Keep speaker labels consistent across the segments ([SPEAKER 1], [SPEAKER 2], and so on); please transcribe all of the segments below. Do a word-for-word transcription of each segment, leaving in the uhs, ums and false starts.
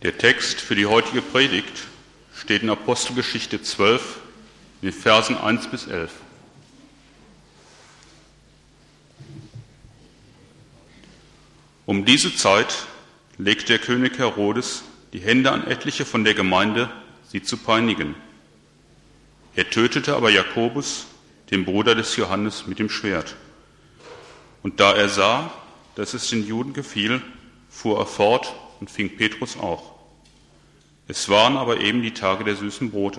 [SPEAKER 1] Der Text für die heutige Predigt steht in Apostelgeschichte zwölf, in den Versen eins bis elf. Um diese Zeit legte der König Herodes die Hände an etliche von der Gemeinde, sie zu peinigen. Er tötete aber Jakobus, den Bruder des Johannes, mit dem Schwert. Und da er sah, dass es den Juden gefiel, fuhr er fort und fing Petrus auch. Es waren aber eben die Tage der süßen Brote.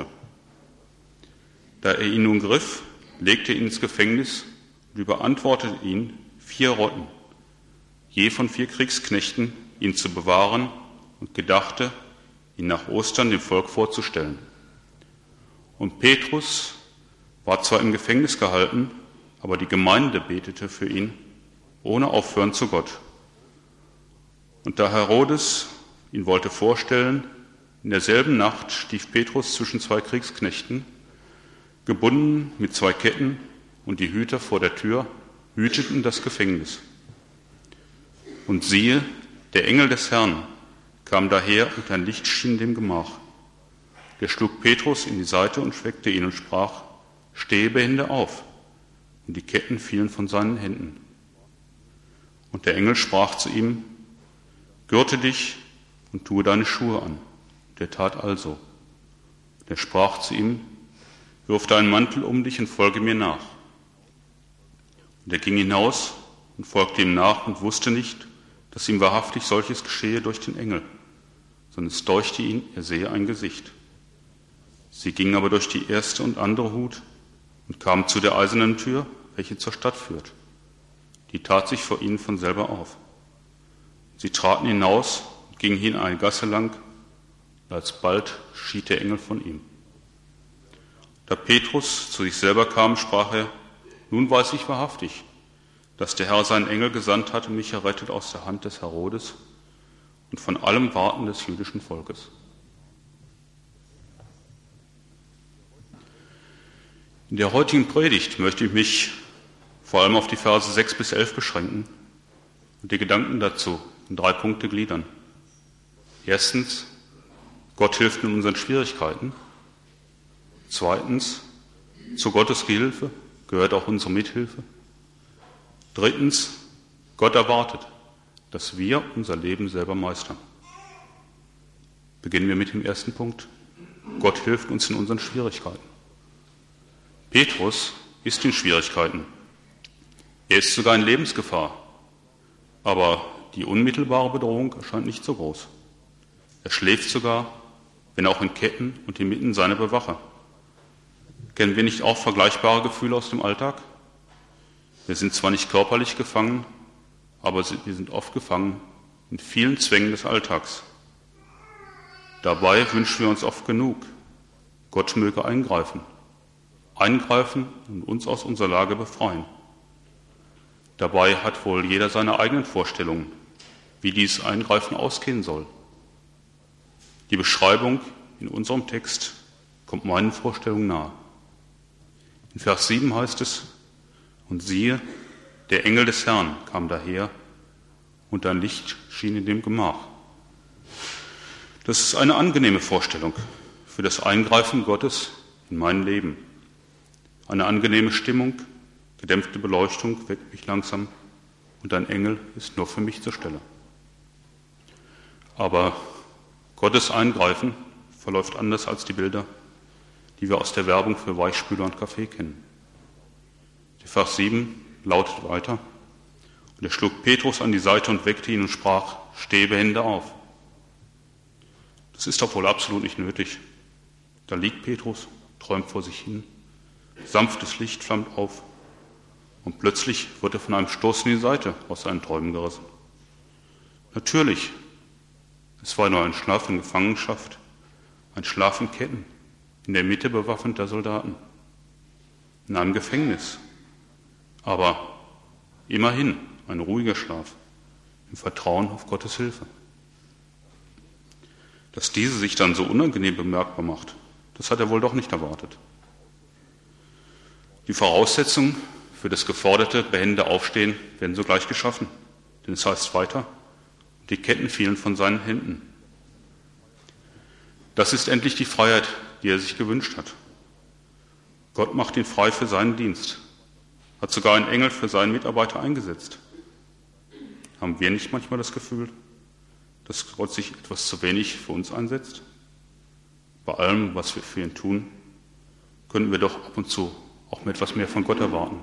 [SPEAKER 1] Da er ihn nun griff, legte er ihn ins Gefängnis und überantwortete ihn vier Rotten, je von vier Kriegsknechten, ihn zu bewahren, und gedachte, ihn nach Ostern dem Volk vorzustellen. Und Petrus war zwar im Gefängnis gehalten, aber die Gemeinde betete für ihn, ohne Aufhören zu Gott. Und da Herodes ihn wollte vorstellen, in derselben Nacht stieg Petrus zwischen zwei Kriegsknechten, gebunden mit zwei Ketten, und die Hüter vor der Tür hüteten das Gefängnis. Und siehe, der Engel des Herrn kam daher und ein Licht schien in dem Gemach. Der schlug Petrus in die Seite und weckte ihn und sprach, stehe behende auf. Und die Ketten fielen von seinen Händen. Und der Engel sprach zu ihm, gürte dich und tue deine Schuhe an. Der tat also. Der sprach zu ihm, wirf deinen Mantel um dich und folge mir nach. Und er ging hinaus und folgte ihm nach und wusste nicht, dass ihm wahrhaftig solches geschehe durch den Engel, sondern es deuchte ihn, er sehe ein Gesicht. Sie gingen aber durch die erste und andere Hut und kamen zu der eisernen Tür, welche zur Stadt führt. Die tat sich vor ihnen von selber auf. Sie traten hinaus und gingen hin eine Gasse lang, und alsbald schied der Engel von ihm. Da Petrus zu sich selber kam, sprach er, nun weiß ich wahrhaftig, dass der Herr seinen Engel gesandt hat und mich errettet aus der Hand des Herodes und von allem Warten des jüdischen Volkes. In der heutigen Predigt möchte ich mich vor allem auf die Verse sechs bis elf beschränken und die Gedanken dazu in drei Punkte gliedern. Erstens, Gott hilft in unseren Schwierigkeiten. Zweitens, zu Gottes Gehilfe gehört auch unsere Mithilfe. Drittens, Gott erwartet, dass wir unser Leben selber meistern. Beginnen wir mit dem ersten Punkt. Gott hilft uns in unseren Schwierigkeiten. Petrus ist in Schwierigkeiten. Er ist sogar in Lebensgefahr. Aber die unmittelbare Bedrohung erscheint nicht so groß. Er schläft sogar, wenn auch in Ketten und inmitten seiner Bewacher. Kennen wir nicht auch vergleichbare Gefühle aus dem Alltag? Wir sind zwar nicht körperlich gefangen, aber wir sind oft gefangen in vielen Zwängen des Alltags. Dabei wünschen wir uns oft genug, Gott möge eingreifen. Eingreifen und uns aus unserer Lage befreien. Dabei hat wohl jeder seine eigenen Vorstellungen, wie dieses Eingreifen ausgehen soll. Die Beschreibung in unserem Text kommt meinen Vorstellungen nahe. In Vers sieben heißt es, und siehe, der Engel des Herrn kam daher, und ein Licht schien in dem Gemach. Das ist eine angenehme Vorstellung für das Eingreifen Gottes in mein Leben. Eine angenehme Stimmung, gedämpfte Beleuchtung weckt mich langsam, und ein Engel ist nur für mich zur Stelle. Aber Gottes Eingreifen verläuft anders als die Bilder, die wir aus der Werbung für Weichspüler und Kaffee kennen. Der Vers sieben lautet weiter, und er schlug Petrus an die Seite und weckte ihn und sprach, stehe behende auf. Das ist doch wohl absolut nicht nötig. Da liegt Petrus, träumt vor sich hin, sanftes Licht flammt auf, und plötzlich wird er von einem Stoß in die Seite aus seinen Träumen gerissen. Natürlich, es war nur ein Schlaf in Gefangenschaft, ein Schlaf in Ketten, in der Mitte bewaffneter Soldaten, in einem Gefängnis. Aber immerhin ein ruhiger Schlaf, im Vertrauen auf Gottes Hilfe. Dass diese sich dann so unangenehm bemerkbar macht, das hat er wohl doch nicht erwartet. Die Voraussetzungen für das geforderte, behende Aufstehen werden sogleich geschaffen. Denn es heißt weiter, die Ketten fielen von seinen Händen. Das ist endlich die Freiheit, die er sich gewünscht hat. Gott macht ihn frei für seinen Dienst, hat sogar einen Engel für seinen Mitarbeiter eingesetzt. Haben wir nicht manchmal das Gefühl, dass Gott sich etwas zu wenig für uns einsetzt? Bei allem, was wir für ihn tun, können wir doch ab und zu auch mit etwas mehr von Gott erwarten.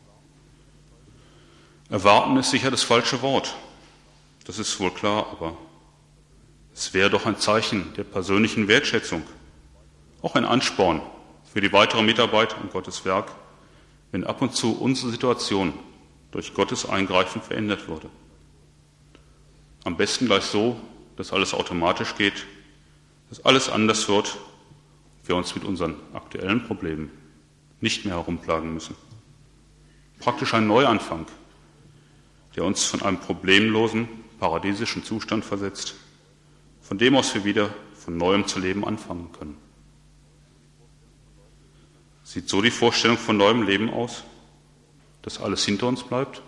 [SPEAKER 1] Erwarten ist sicher das falsche Wort. Das ist wohl klar, aber es wäre doch ein Zeichen der persönlichen Wertschätzung, auch ein Ansporn für die weitere Mitarbeit an Gottes Werk, wenn ab und zu unsere Situation durch Gottes Eingreifen verändert würde. Am besten gleich so, dass alles automatisch geht, dass alles anders wird, wir uns mit unseren aktuellen Problemen nicht mehr herumplagen müssen. Praktisch ein Neuanfang, der uns von einem problemlosen, paradiesischen Zustand versetzt, von dem aus wir wieder von Neuem zu leben anfangen können. Sieht so die Vorstellung von neuem Leben aus, dass alles hinter uns bleibt?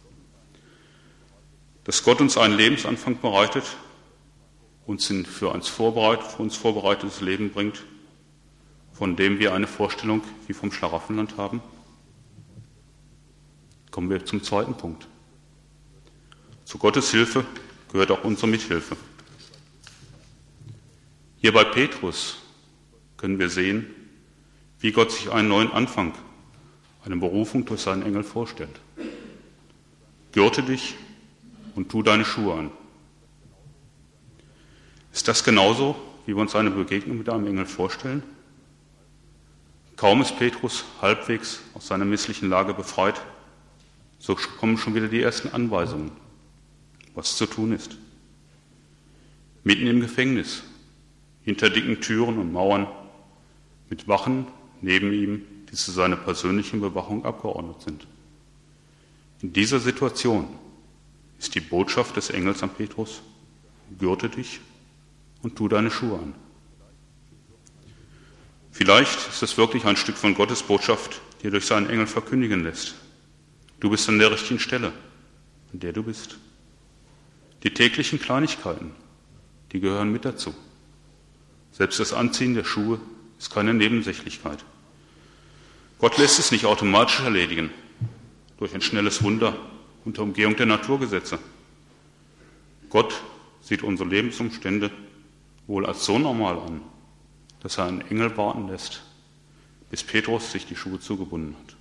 [SPEAKER 1] Dass Gott uns einen Lebensanfang bereitet, uns in für uns, vorbereit, für uns vorbereitetes Leben bringt, von dem wir eine Vorstellung wie vom Schlaraffenland haben? Kommen wir zum zweiten Punkt. Zu Gottes Hilfe gehört auch unsere Mithilfe. Hier bei Petrus können wir sehen, wie Gott sich einen neuen Anfang, eine Berufung durch seinen Engel vorstellt. Gürte dich und tu deine Schuhe an. Ist das genauso, wie wir uns eine Begegnung mit einem Engel vorstellen? Kaum ist Petrus halbwegs aus seiner misslichen Lage befreit, so kommen schon wieder die ersten Anweisungen, was zu tun ist. Mitten im Gefängnis, hinter dicken Türen und Mauern, mit Wachen neben ihm, die zu seiner persönlichen Bewachung abgeordnet sind. In dieser Situation ist die Botschaft des Engels an Petrus: Gürte dich und tu deine Schuhe an. Vielleicht ist es wirklich ein Stück von Gottes Botschaft, die er durch seinen Engel verkündigen lässt. Du bist an der richtigen Stelle, an der du bist. Die täglichen Kleinigkeiten, die gehören mit dazu. Selbst das Anziehen der Schuhe ist keine Nebensächlichkeit. Gott lässt es nicht automatisch erledigen, durch ein schnelles Wunder unter Umgehung der Naturgesetze. Gott sieht unsere Lebensumstände wohl als so normal an, dass er einen Engel warten lässt, bis Petrus sich die Schuhe zugebunden hat.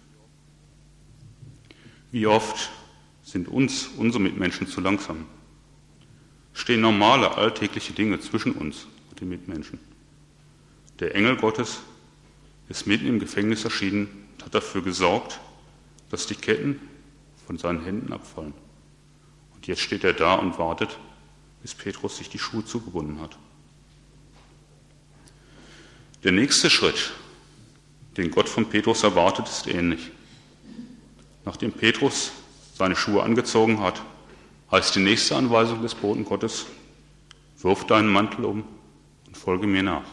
[SPEAKER 1] Wie oft sind uns unsere Mitmenschen zu langsam? Stehen normale, alltägliche Dinge zwischen uns und den Mitmenschen. Der Engel Gottes ist mitten im Gefängnis erschienen und hat dafür gesorgt, dass die Ketten von seinen Händen abfallen. Und jetzt steht er da und wartet, bis Petrus sich die Schuhe zugebunden hat. Der nächste Schritt, den Gott von Petrus erwartet, ist ähnlich. Nachdem Petrus seine Schuhe angezogen hat, heißt die nächste Anweisung des Boten Gottes: Wirf deinen Mantel um und folge mir nach.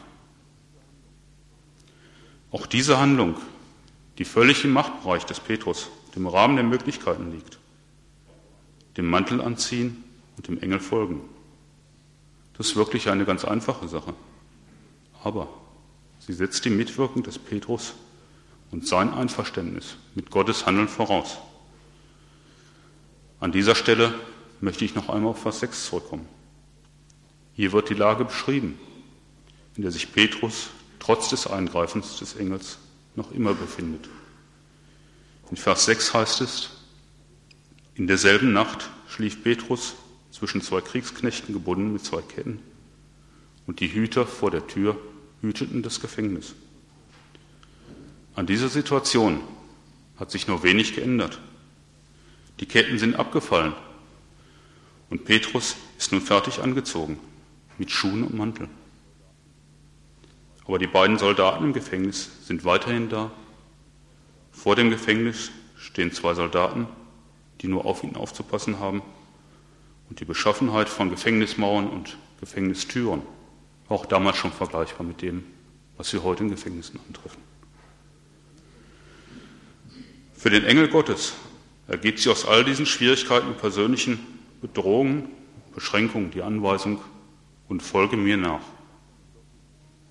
[SPEAKER 1] Auch diese Handlung, die völlig im Machtbereich des Petrus, dem Rahmen der Möglichkeiten liegt, dem Mantel anziehen und dem Engel folgen, das ist wirklich eine ganz einfache Sache. Aber sie setzt die Mitwirkung des Petrus und sein Einverständnis mit Gottes Handeln voraus. An dieser Stelle möchte ich noch einmal auf Vers sechs zurückkommen. Hier wird die Lage beschrieben, in der sich Petrus trotz des Eingreifens des Engels noch immer befindet. In Vers sechs heißt es: In derselben Nacht schlief Petrus zwischen zwei Kriegsknechten gebunden mit zwei Ketten, und die Hüter vor der Tür hüteten das Gefängnis. An dieser Situation hat sich nur wenig geändert. Die Ketten sind abgefallen und Petrus ist nun fertig angezogen, mit Schuhen und Mantel. Aber die beiden Soldaten im Gefängnis sind weiterhin da. Vor dem Gefängnis stehen zwei Soldaten, die nur auf ihn aufzupassen haben. Und die Beschaffenheit von Gefängnismauern und Gefängnistüren war auch damals schon vergleichbar mit dem, was wir heute in Gefängnissen antreffen. Für den Engel Gottes ergibt sich aus all diesen Schwierigkeiten und persönlichen Bedrohungen, Beschränkungen die Anweisung: und folge mir nach.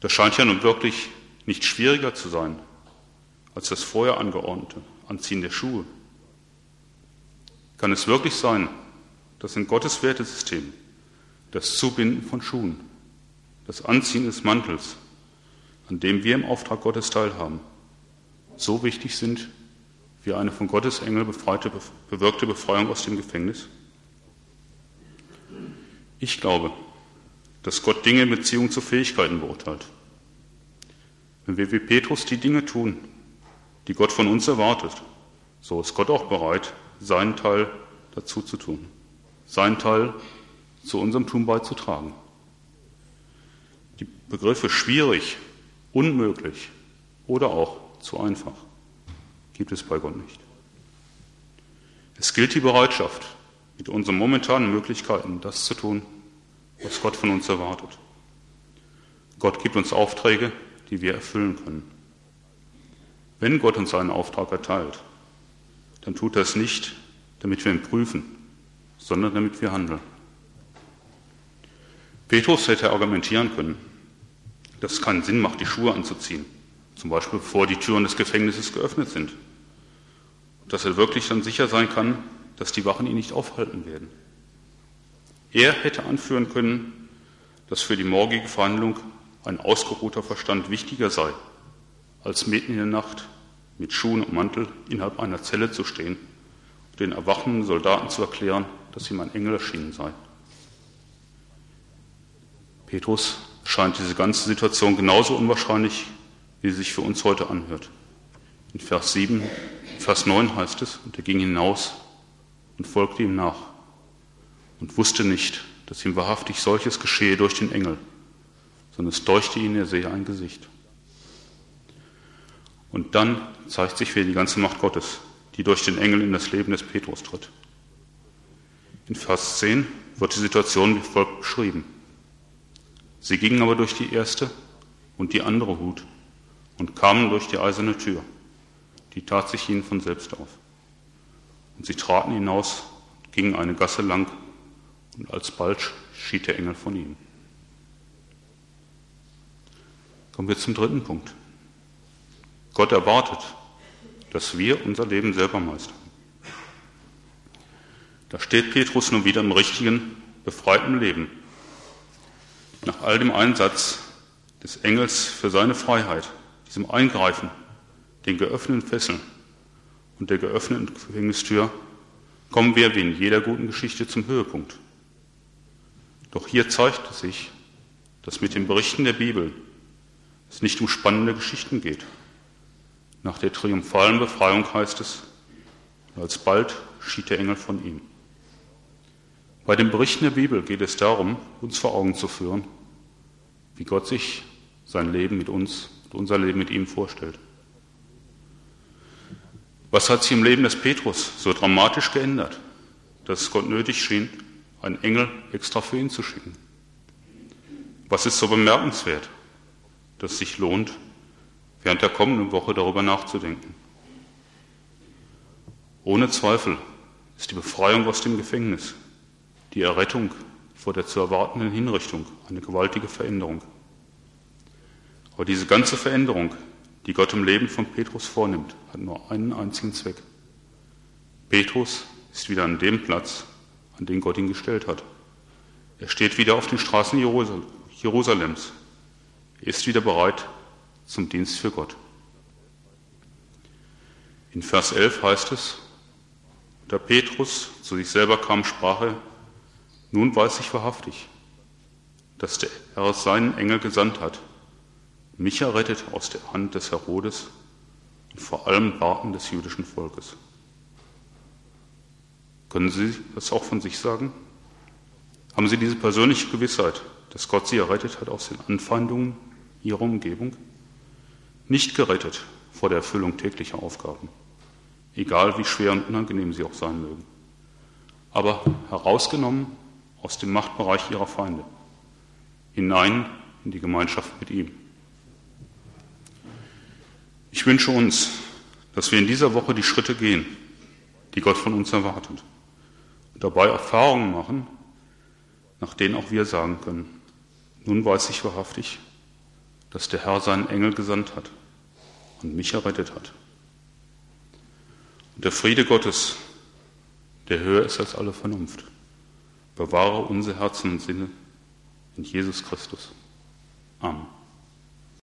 [SPEAKER 1] Das scheint ja nun wirklich nicht schwieriger zu sein als das vorher angeordnete Anziehen der Schuhe. Kann es wirklich sein, dass in Gottes Wertesystem das Zubinden von Schuhen, das Anziehen des Mantels, an dem wir im Auftrag Gottes teilhaben, so wichtig sind wie eine von Gottes Engel befreite, bewirkte Befreiung aus dem Gefängnis? Ich glaube, dass Gott Dinge in Beziehung zu Fähigkeiten beurteilt. Wenn wir wie Petrus die Dinge tun, die Gott von uns erwartet, so ist Gott auch bereit, seinen Teil dazu zu tun, seinen Teil zu unserem Tun beizutragen. Die Begriffe schwierig, unmöglich oder auch zu einfach gibt es bei Gott nicht. Es gilt die Bereitschaft, mit unseren momentanen Möglichkeiten das zu tun, was Gott von uns erwartet. Gott gibt uns Aufträge, die wir erfüllen können. Wenn Gott uns einen Auftrag erteilt, dann tut er es nicht, damit wir ihn prüfen, sondern damit wir handeln. Petrus hätte argumentieren können, dass es keinen Sinn macht, die Schuhe anzuziehen, zum Beispiel bevor die Türen des Gefängnisses geöffnet sind, und dass er wirklich dann sicher sein kann, dass die Wachen ihn nicht aufhalten werden. Er hätte anführen können, dass für die morgige Verhandlung ein ausgeruhter Verstand wichtiger sei, als mitten in der Nacht mit Schuhen und Mantel innerhalb einer Zelle zu stehen und den erwachenden Soldaten zu erklären, dass ihm ein Engel erschienen sei. Petrus scheint diese ganze Situation genauso unwahrscheinlich, wie sie sich für uns heute anhört. In Vers sieben, Vers neun heißt es, und er ging hinaus und folgte ihm nach und wusste nicht, dass ihm wahrhaftig solches geschehe durch den Engel, sondern es deuchte ihn, er sehe ein Gesicht. Und dann zeigt sich wieder die ganze Macht Gottes, die durch den Engel in das Leben des Petrus tritt. In Vers zehn wird die Situation wie folgt beschrieben. Sie gingen aber durch die erste und die andere Hut und kamen durch die eiserne Tür. Die tat sich ihnen von selbst auf. Und sie traten hinaus, gingen eine Gasse lang, und alsbald schied der Engel von ihnen. Kommen wir zum dritten Punkt. Gott erwartet, dass wir unser Leben selber meistern. Da steht Petrus nun wieder im richtigen, befreiten Leben. Nach all dem Einsatz des Engels für seine Freiheit, diesem Eingreifen, den geöffneten Fesseln und der geöffneten Gefängnistür, kommen wir wie in jeder guten Geschichte zum Höhepunkt. Doch hier zeigt es sich, dass mit den Berichten der Bibel es nicht um spannende Geschichten geht. Nach der triumphalen Befreiung heißt es, und alsbald schied der Engel von ihm. Bei den Berichten der Bibel geht es darum, uns vor Augen zu führen, wie Gott sich sein Leben mit uns und unser Leben mit ihm vorstellt. Was hat sich im Leben des Petrus so dramatisch geändert, dass es Gott nötig schien, einen Engel extra für ihn zu schicken? Was ist so bemerkenswert, dass es sich lohnt, während der kommenden Woche darüber nachzudenken? Ohne Zweifel ist die Befreiung aus dem Gefängnis, die Errettung vor der zu erwartenden Hinrichtung eine gewaltige Veränderung. Aber diese ganze Veränderung, die Gott im Leben von Petrus vornimmt, hat nur einen einzigen Zweck. Petrus ist wieder an dem Platz, an den Gott ihn gestellt hat. Er steht wieder auf den Straßen Jerusalems. Er ist wieder bereit zum Dienst für Gott. In Vers elf heißt es, da Petrus zu sich selber kam, sprach er, nun weiß ich wahrhaftig, dass der Herr seinen Engel gesandt hat, mich errettet aus der Hand des Herodes und vor allem Barten des jüdischen Volkes. Können Sie das auch von sich sagen? Haben Sie diese persönliche Gewissheit, dass Gott Sie errettet hat aus den Anfeindungen Ihrer Umgebung? Nicht gerettet vor der Erfüllung täglicher Aufgaben, egal wie schwer und unangenehm sie auch sein mögen, aber herausgenommen aus dem Machtbereich ihrer Feinde, hinein in die Gemeinschaft mit ihm. Ich wünsche uns, dass wir in dieser Woche die Schritte gehen, die Gott von uns erwartet, und dabei Erfahrungen machen, nach denen auch wir sagen können, nun weiß ich wahrhaftig, dass der Herr seinen Engel gesandt hat und mich errettet hat. Und der Friede Gottes, der höher ist als alle Vernunft, bewahre unser Herzen und Sinne in Jesus Christus. Amen.